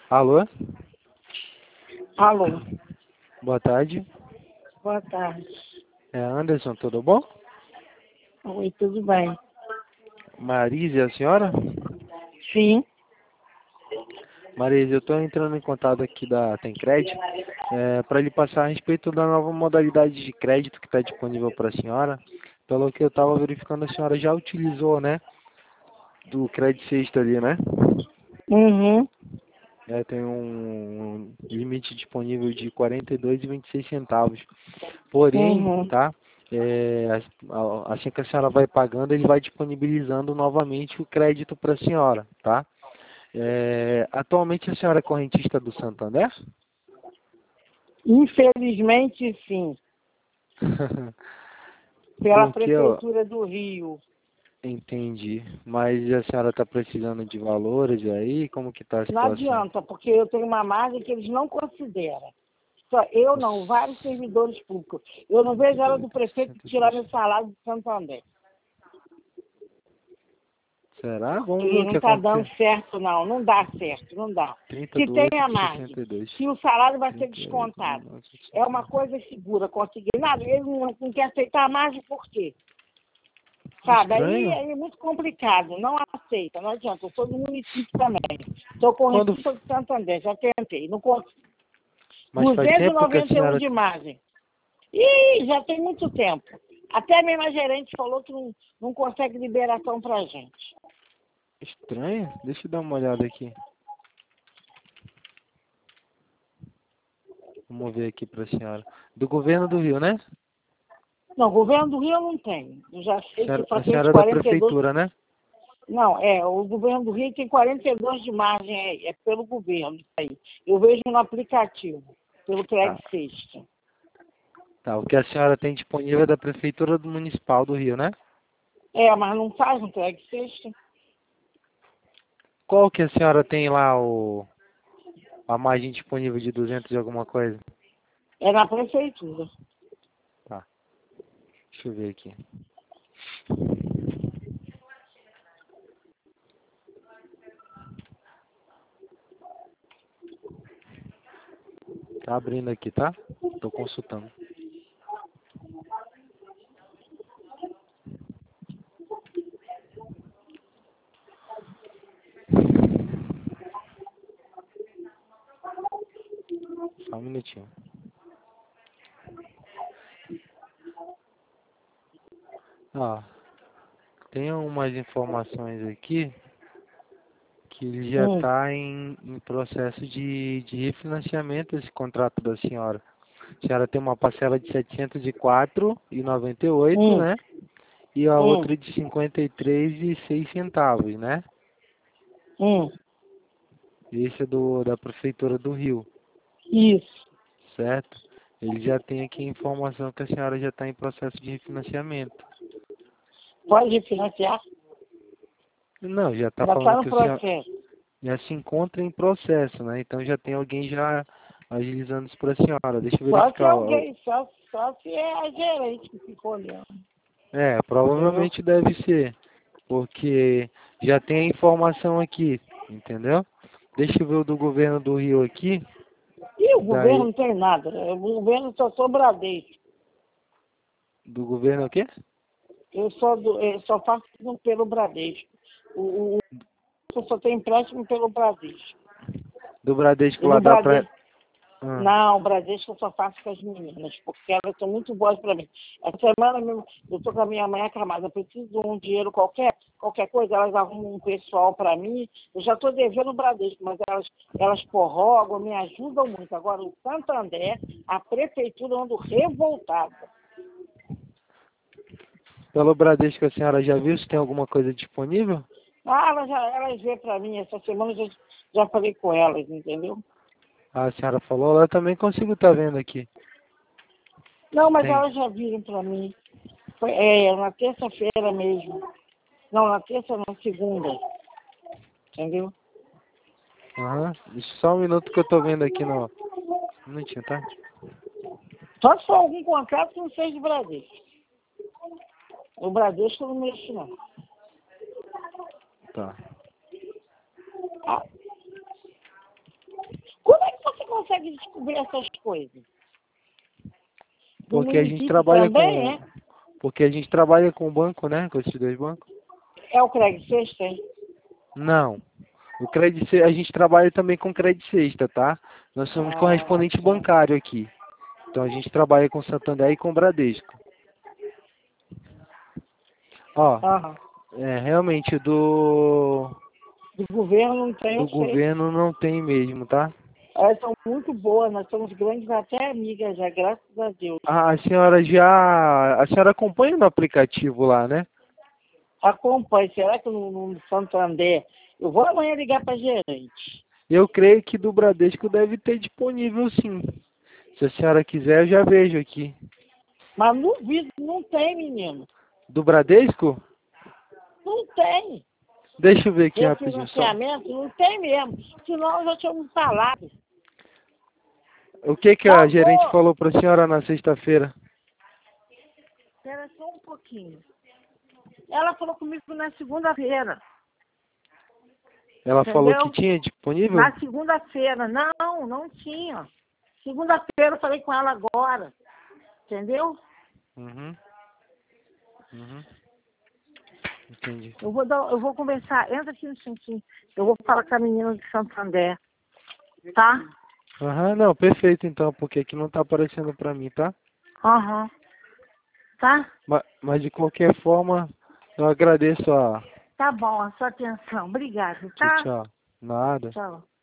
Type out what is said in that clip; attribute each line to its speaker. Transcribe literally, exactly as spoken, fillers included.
Speaker 1: Alô?
Speaker 2: Alô,
Speaker 1: Boa tarde.
Speaker 2: boa tarde.
Speaker 1: É Anderson, tudo bom?
Speaker 2: Oi, tudo bem?
Speaker 1: Marise, é a senhora?
Speaker 2: Sim.
Speaker 1: Marise, eu estou entrando em contato aqui da Tencred é, para lhe passar a respeito da nova modalidade de crédito que está disponível para a senhora. Pelo que eu estava verificando, a senhora já utilizou, né? Do Credit Sexta ali, né?
Speaker 2: Uhum.
Speaker 1: É, tem um limite disponível de quarenta e dois e vinte e seis centavos. Porém,
Speaker 2: Uhum.
Speaker 1: tá? É, assim que a senhora vai pagando, ele vai disponibilizando novamente o crédito para a senhora, tá? É, atualmente a senhora é correntista do Santander?
Speaker 2: Infelizmente, sim. Pela
Speaker 1: Porque, ó,
Speaker 2: Prefeitura do Rio.
Speaker 1: entendi. Mas a senhora está precisando de valores aí? Como que está a
Speaker 2: Não
Speaker 1: situação?
Speaker 2: adianta, porque eu tenho uma margem que eles não consideram. Só eu não, vários servidores públicos. Eu não vejo a hora do prefeito tirar meu salário do Santander.
Speaker 1: Será? Vamos ver
Speaker 2: Porque
Speaker 1: o
Speaker 2: não
Speaker 1: que
Speaker 2: está dando
Speaker 1: acontece.
Speaker 2: certo, não. Não dá certo, não dá.
Speaker 1: trinta
Speaker 2: Se
Speaker 1: do
Speaker 2: tem a
Speaker 1: oito de
Speaker 2: margem,
Speaker 1: sessenta e dois.
Speaker 2: se o salário vai ser
Speaker 1: trinta e oito de
Speaker 2: descontado,
Speaker 1: mil novecentos e
Speaker 2: é uma
Speaker 1: sessenta e
Speaker 2: coisa segura, conseguir nada. Ele não, não quer aceitar a margem por quê?
Speaker 1: dois.
Speaker 2: Sabe, aí,
Speaker 1: Estranho.
Speaker 2: aí é muito complicado, não aceita, não adianta. Eu sou do município também. Sou
Speaker 1: Quando...
Speaker 2: correntista do Santander, já tentei. Não consigo.
Speaker 1: Mas faz tempo que a
Speaker 2: duzentos e noventa e um
Speaker 1: senhora...
Speaker 2: de margem. Ih, já tem muito tempo. Até mesmo a gerente falou que não, não consegue liberação pra gente.
Speaker 1: Estranho? Deixa eu dar uma olhada aqui. Vamos ver aqui para a senhora. Do governo do Rio, né?
Speaker 2: Não, governo do Rio eu não tenho. Eu já
Speaker 1: A
Speaker 2: sei que
Speaker 1: senhora,
Speaker 2: só
Speaker 1: a
Speaker 2: tem os
Speaker 1: senhora é da
Speaker 2: quarenta e dois.
Speaker 1: prefeitura, né?
Speaker 2: Não, é, o governo do Rio tem quarenta e dois de margem, é, é pelo governo isso aí. Eu vejo no aplicativo, pelo
Speaker 1: Tá,
Speaker 2: Credit Sexta.
Speaker 1: tá. O que a senhora tem disponível é da prefeitura do municipal do Rio, né?
Speaker 2: É, mas não faz no Credit Sexta.
Speaker 1: Qual que a senhora tem lá o a margem disponível de duzentos e alguma coisa?
Speaker 2: É na prefeitura.
Speaker 1: Tá. Deixa eu ver aqui. Tá abrindo aqui, tá? Tô consultando. Só um minutinho. Ó, tem umas informações aqui que ele já
Speaker 2: Hum,
Speaker 1: está em, em processo de, de refinanciamento esse contrato da senhora. A senhora tem uma parcela de setecentos e quatro reais e noventa e oito,
Speaker 2: hum,
Speaker 1: né? E a
Speaker 2: hum,
Speaker 1: outra de cinquenta e três reais e seis centavos, né?
Speaker 2: hum.
Speaker 1: Esse é do, da Prefeitura do Rio,
Speaker 2: Isso.
Speaker 1: certo? Ele já tem aqui a informação que a senhora já está em processo de refinanciamento.
Speaker 2: Pode financiar?
Speaker 1: Não, já está
Speaker 2: Já está
Speaker 1: falando
Speaker 2: no
Speaker 1: que o senhor
Speaker 2: processo.
Speaker 1: já se encontra em processo, né? Então já tem alguém já agilizando isso para a senhora. Deixa eu
Speaker 2: Só se
Speaker 1: verificar. Ó.
Speaker 2: alguém, só, só se é a gerente que ficou olhando.
Speaker 1: É,
Speaker 2: Entendeu?
Speaker 1: provavelmente deve ser, porque já tem a informação aqui, entendeu? Deixa eu ver o do governo do Rio aqui.
Speaker 2: E o governo
Speaker 1: Daí,
Speaker 2: não tem nada. O governo só sou Bradesco.
Speaker 1: do governo o quê?
Speaker 2: Eu só, do, eu só faço pelo Bradesco. O, o, eu só tenho empréstimo pelo Bradesco.
Speaker 1: Do Bradesco
Speaker 2: E
Speaker 1: lá
Speaker 2: no
Speaker 1: dá pra.
Speaker 2: Bradesco,
Speaker 1: Ah,
Speaker 2: não, o Bradesco eu só faço com as meninas, porque elas são muito boas para mim. Essa semana mesmo, eu estou com a minha mãe acamada, eu preciso de um dinheiro qualquer, qualquer coisa, elas arrumam um pessoal para mim. Eu já estou devendo o Bradesco, mas elas, elas prorrogam, me ajudam muito. Agora, o Santander, a prefeitura anda revoltada.
Speaker 1: pelo Bradesco a senhora já viu se tem alguma coisa disponível?
Speaker 2: Ah, elas, já, elas vêm para mim, essa semana eu já, já falei com elas, entendeu?
Speaker 1: A senhora falou, eu também consigo estar vendo aqui.
Speaker 2: Não, mas
Speaker 1: Tem.
Speaker 2: elas já viram para mim. Foi, é, na terça-feira mesmo. Não, na terça, na segunda. Entendeu?
Speaker 1: Aham. Só um minuto que eu tô vendo aqui no. Um minutinho, tá?
Speaker 2: Só se for algum contrato que não seja de Bradesco. O Bradesco eu não mexo, não.
Speaker 1: Tá.
Speaker 2: Ah, consegue descobrir essas coisas? Do
Speaker 1: Porque a gente
Speaker 2: município
Speaker 1: trabalha
Speaker 2: também,
Speaker 1: com.
Speaker 2: é?
Speaker 1: Porque a gente trabalha com banco, né? Com esses dois bancos.
Speaker 2: É o Craig Sexta, hein?
Speaker 1: Não. O crédito, a gente trabalha também com crédito sexta, tá? Nós somos
Speaker 2: Ah,
Speaker 1: correspondente
Speaker 2: tá.
Speaker 1: bancário aqui. Então a gente trabalha com Santander e com Bradesco. Ó,
Speaker 2: Aham.
Speaker 1: é, realmente do
Speaker 2: Do governo não tem,
Speaker 1: do
Speaker 2: eu sei.
Speaker 1: governo não tem mesmo, tá?
Speaker 2: Elas são muito boas, nós somos grandes até amigas já, graças a Deus.
Speaker 1: A, a senhora já, a senhora acompanha no aplicativo lá, né?
Speaker 2: Acompanhe, será que no, no Santander? Eu vou amanhã ligar para gerente.
Speaker 1: Eu creio que do Bradesco deve ter disponível sim. Se a senhora quiser, eu já vejo aqui.
Speaker 2: Mas no vídeo não tem, menino.
Speaker 1: Do Bradesco?
Speaker 2: Não tem.
Speaker 1: Deixa eu ver aqui rapidinho só.
Speaker 2: Refinanciamento não tem mesmo. Senão eu já tínhamos falado.
Speaker 1: O que que a gerente
Speaker 2: Acabou.
Speaker 1: falou para a senhora na sexta-feira?
Speaker 2: Espera só um pouquinho. Ela falou comigo na segunda-feira.
Speaker 1: Ela falou
Speaker 2: Entendeu?
Speaker 1: que tinha disponível?
Speaker 2: Na segunda-feira. Não, não tinha. Segunda-feira eu falei com ela agora. Entendeu?
Speaker 1: Uhum. Uhum. Entendi.
Speaker 2: Eu vou, dar, eu vou conversar. Entra aqui no instantinho. Eu vou falar com a menina de Santander. Tá?
Speaker 1: Aham, não, perfeito então, porque aqui não tá aparecendo pra mim, tá?
Speaker 2: Aham. Tá?
Speaker 1: Mas, mas de qualquer forma, eu agradeço a...
Speaker 2: Tá bom, a sua atenção. Obrigada,
Speaker 1: Tchau,
Speaker 2: tá?
Speaker 1: tchau. Nada.
Speaker 2: Tchau.